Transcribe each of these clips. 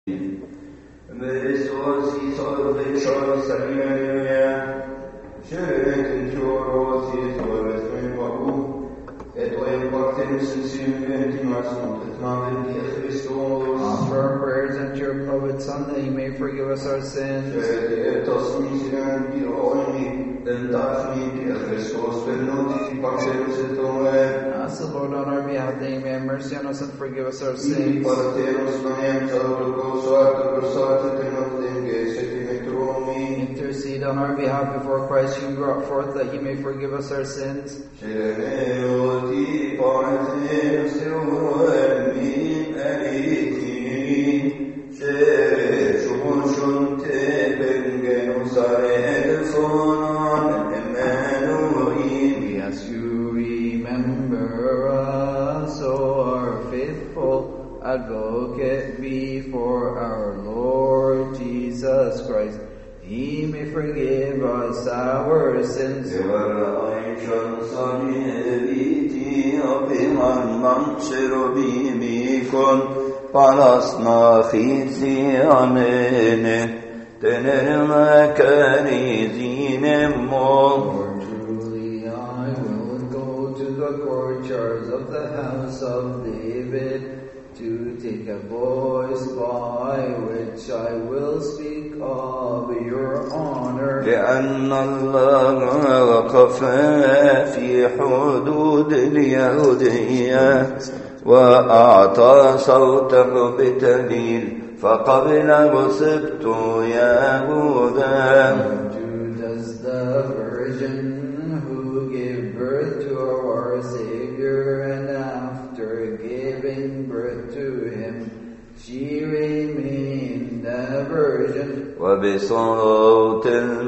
Offer our prayers unto your beloved Son, that he may forgive us our sins. Ask the Lord on our behalf that he may have mercy on us and forgive us our sins. Intercede on our behalf before Christ, whom brought forth, that he may forgive us our sins. We ask you, remember us, O our faithful advocate, before our Lord Jesus Christ. He may forgive us our sins. For truly I will go to the courtyards of the house of David, to take a voice by which I will speak of your honor. لأن الله وقف في حدود اليهودية وأعطى صوته بتدين فقبله سبط يهوذا. Judas the virgin who gave birth to our Savior, and after giving birth to him, she remained a virgin. وبصوت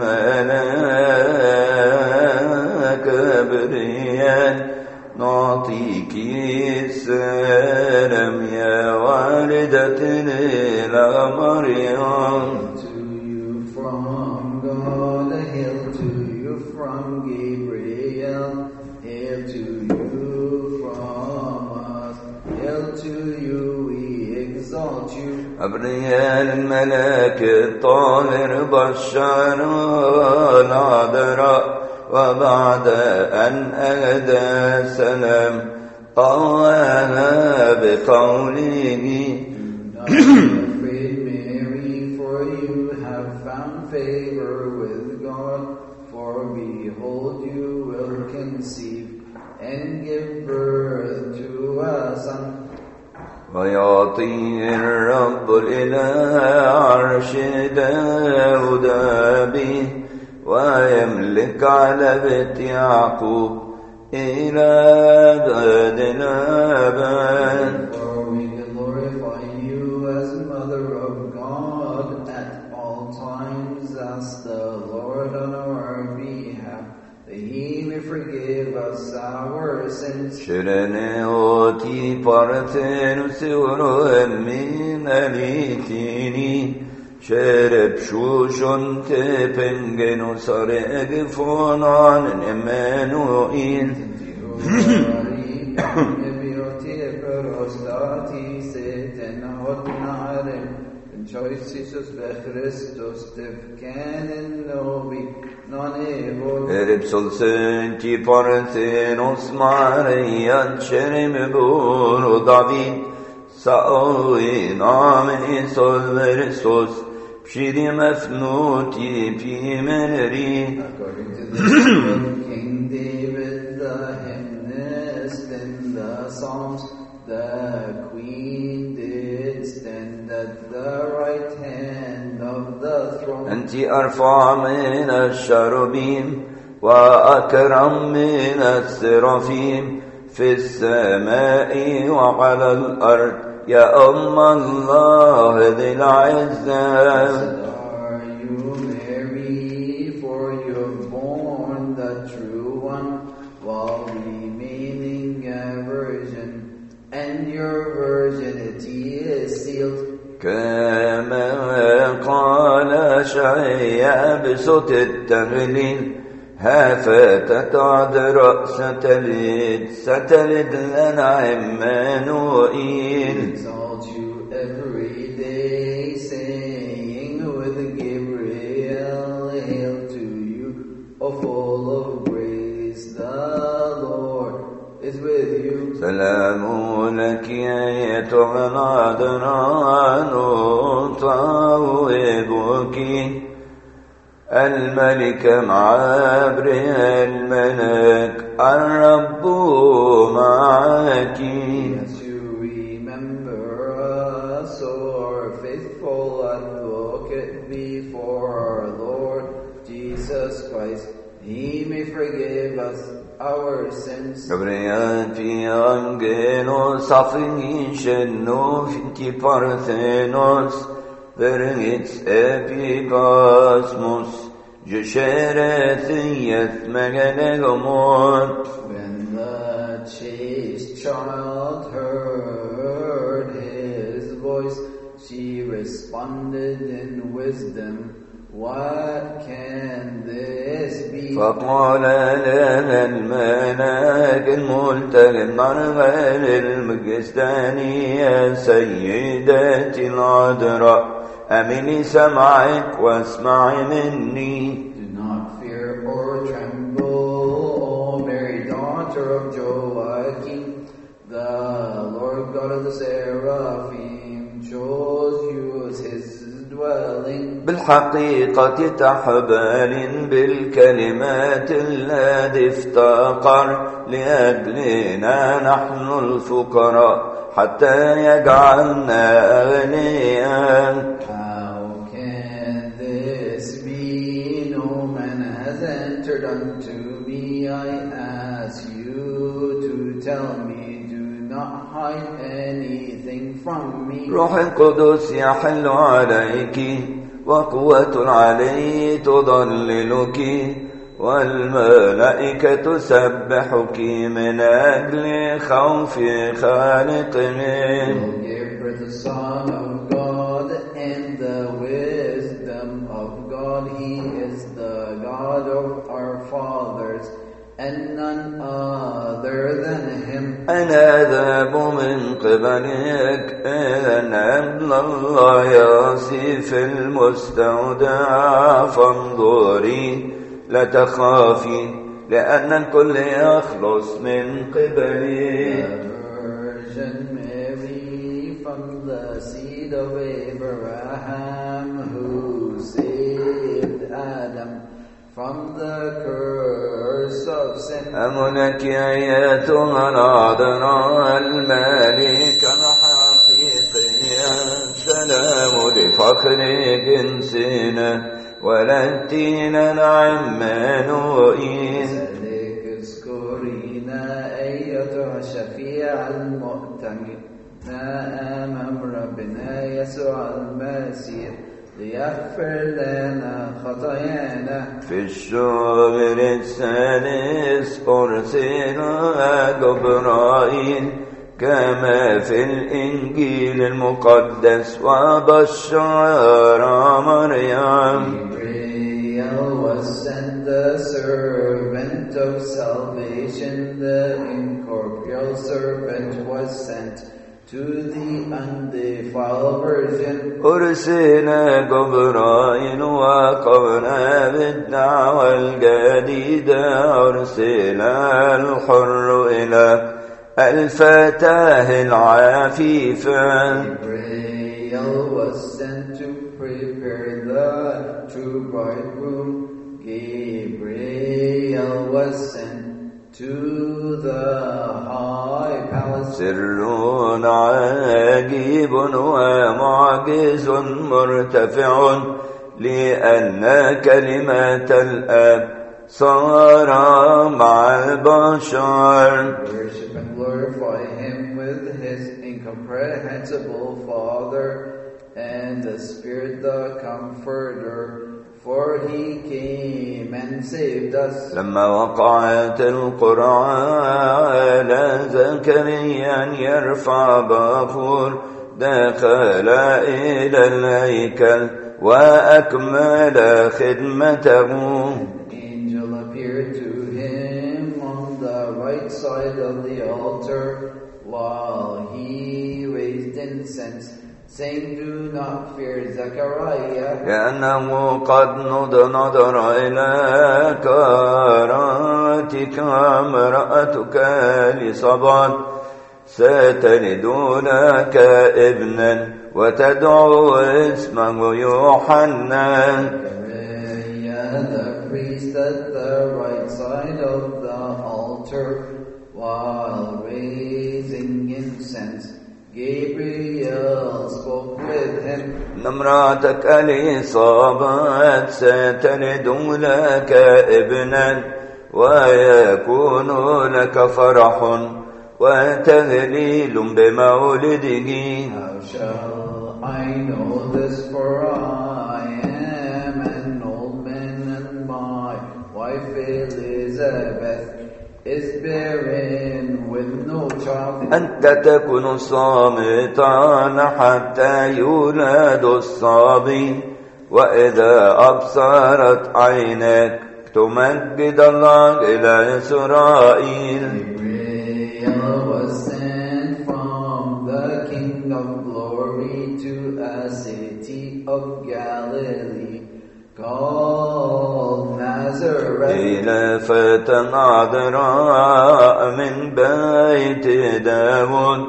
الملاك جبريل نعطيك السلام يا والدة إلى مريم. To you from God, hail to you from Gabriel, hail to you from us, hail to you, we exalt you. أبريال الملاك الطاهر بشر العذراء وبعد أن أهدى السلام قواها بقوله. Do not be afraid, Mary, for you have found favor with God. For behold, you will conceive and give birth to a son. ويعطيه الرب الإله عرش داود به ويملك على بيت يعقوب إلى أبد الآباد. For we glorify you as Mother of God at all times. Ask the Lord on our behalf, that he may forgive us our sins. شرنيوتي بارتين سورو من اليتيني شرب شوشون تبنجنو سرق فونان إمانوئيل. Eripsolsenti parthenos Marian Cherim Buru David Saoi Namen Solveristos Pshidim Efnuti Pimeneri. According to the King David, the hymnist in the Psalms, the Queen did stand at the right hand of the throne. أنت أرفع من الشربيم وأكرم من السرافيم في السماء وعلى الأرض يا أم الله ذي العزة. Are you Mary, for you have born the true one, while remaining a virgin, and your virginity is sealed. كما قال شعيا بصوت التهليل هافتت عذراء ستلد لنا عمانوئيل. Exalt you every day, الملك مع أبرئ الملك الرب معك. Yes, you remember us, O our faithful advocate before our Lord Jesus Christ. He may forgive us our sins. Gabriati angelos affiniscenos inti parthenos vergits epikosmos gesherethiyeth meganegomot. When the chaste child heard his voice, she responded in wisdom, what can this be? فقال لها الملاك الملتقم عن المجستاني يا سيداتي العذراء أمني سمعك واسمعي مني. Do not fear or tremble, O Mary, daughter of Joachim. The Lord God of the Seraphim chose you as his dwelling. بالحقيقة تحبال بالكلمات الذي افتقر لأجلنا نحن الفقراء حتى يجعلنا أغنياء. How can this be? No man has entered unto me. I ask you to tell me. Do not hide anything from me. روح القدس يحل عليك وقوة العلي تضللك والملائكة تسبحك من أجل خوف خالقهم. Give birth the Son of God and the wisdom of God. He is the God of our fathers and none other than him. أنا أذهب من قبلك أن ابن الله ياسي في المستودع فانظري لا تخافي لأن الكل يخلص من قبلي. Virgin Mary from the seed of Abraham who saved Adam from the curse of sin. أمنك أيتها العذراء الملكة الحقيقية سلام لفخر جنسنا ولدتنا العمانوئين. سلك اذكرينا أيتها الشفيع المؤتمن أمام ربنا يسوع المسيح ليغفر لنا خطايانا. في الشهر الثالث أرسل جبرائيل كما في الإنجيل المقدس وبشر مريم. Gabriel was sent, the servant of salvation. The incorporeal servant was sent to the undefiled virgin. أرسل جبرائيل وقمنا بالدعوة الجديدة. أرسل الحر إلى الفتاة العفيفة. Gabriel was sent to prepare the true bridegroom. Gabriel was sent to the high palace. سر عجيب ومعجز مرتفع لأن كلمة الآب صار مع البشر. Worship and glorify him with his incomprehensible Father and the Spirit the Comforter, for he came and saved us. لما وقعت القرعة على زكريا أن يرفع بخور دخل إلى الهيكل وأكمل خدمته. An angel appeared to him on the right side of the altar while he raised incense, saying, Do not fear, Zechariah, لأنه قد نظر إلى كرامتك امرأتك إليصابات ستلد لك ابنا وتدعو اسمه يوحنا. placed at the right side of the altar. While raising incense, Gabriel spoke with him. امرأتك إليصابات ستلد لك ابنا ويكون لك فرح وتهليل بمولده. How shall I know this? For I am an old man, and my wife Elizabeth is barren with no child. أنت تكون صامتا حتى يولد الصبي وإذا أبصرت عينك تمجد الله إلى إسرائيل. Gabriel was sent from the King of Glory to a city of Galilee called Nazareth. إلى فتى عذراء من بيت داود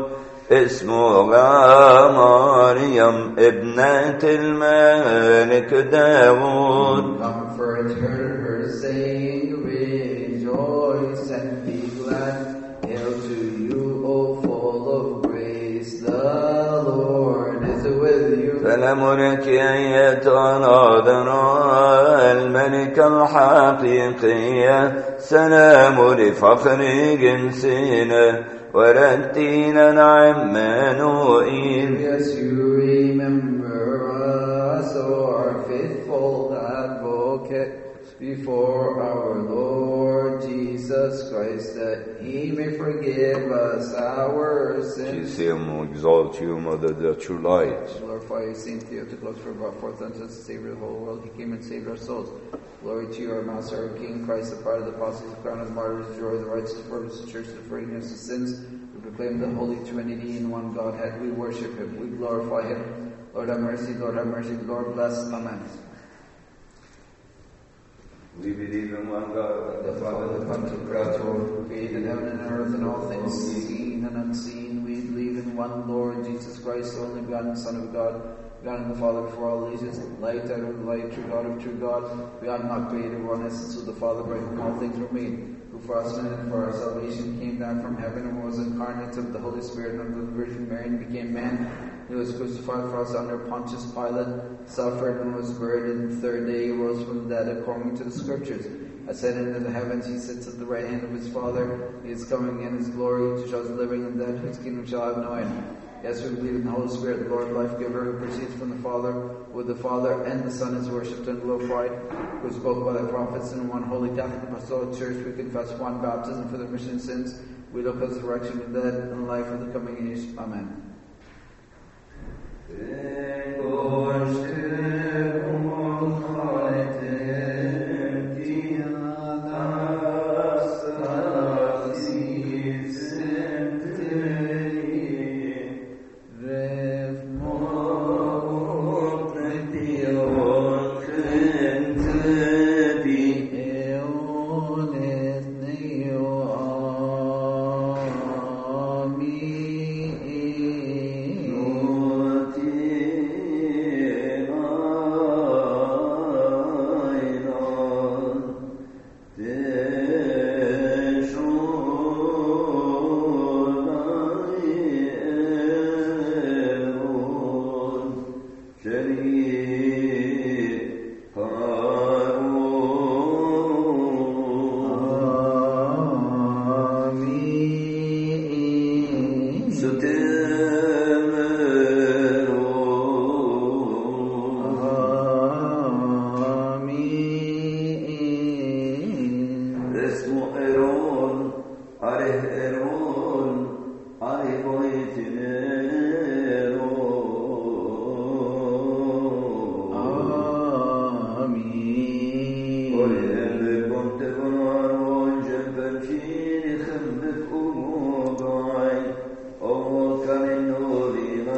اسمها مريم ابنة الملك داود. Comfort her, saying, rejoice and be glad. Hail to you, O full of grace, the Lord is with you. سلامك أيتها العذراء الملكة الحقيقية، سلام لفخر جنسنا ورتينا عمانوئيل. Yes, you remember us, O our faithful advocate, before our Lord Jesus Christ, that He may forgive us our sins. Exalt you, Mother, the true light. Glorify you, Saint Theotokos, for brought forth unto us the Savior of the whole world. He came and saved our souls. Glory to you, our Master, our King, Christ, the pride of the apostles, the crown of the martyrs, the joy of the righteous, the purpose of the church, the forgiveness of sins. We proclaim the Holy Trinity in one Godhead. We worship Him. We glorify Him. Lord have mercy, Lord have mercy, Lord bless. Amen. We believe in one God, The Father, the Son, the Creator, who created heaven and earth and all things seen and unseen. We believe in one Lord, Jesus Christ, the only begotten Son of God, begotten of the Father before all ages, light out of light, true God of true God, begotten not created, one essence with the Father, by whom all things were made, who for us men and for our salvation came down from heaven and was incarnate of the Holy Spirit and of the Virgin Mary and became man. He was crucified for us under Pontius Pilate, suffered and was buried, and the third day he rose from the dead according to the Scriptures. Ascended into the heavens, he sits at the right hand of his Father. He is coming in his glory to judge the living and dead, whose kingdom shall have no end. Yes, we believe in the Holy Spirit, the Lord, life-giver, who proceeds from the Father, with the Father and the Son is worshipped and glorified, who spoke by the prophets in one holy Catholic Apostolic Church. We confess one baptism for the remission of sins. We look at the resurrection of the dead and the life of the coming age. Amen.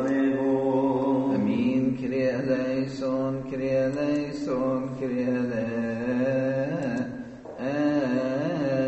Kyrie eleison, Kyrie eleison, Kyrie eleison.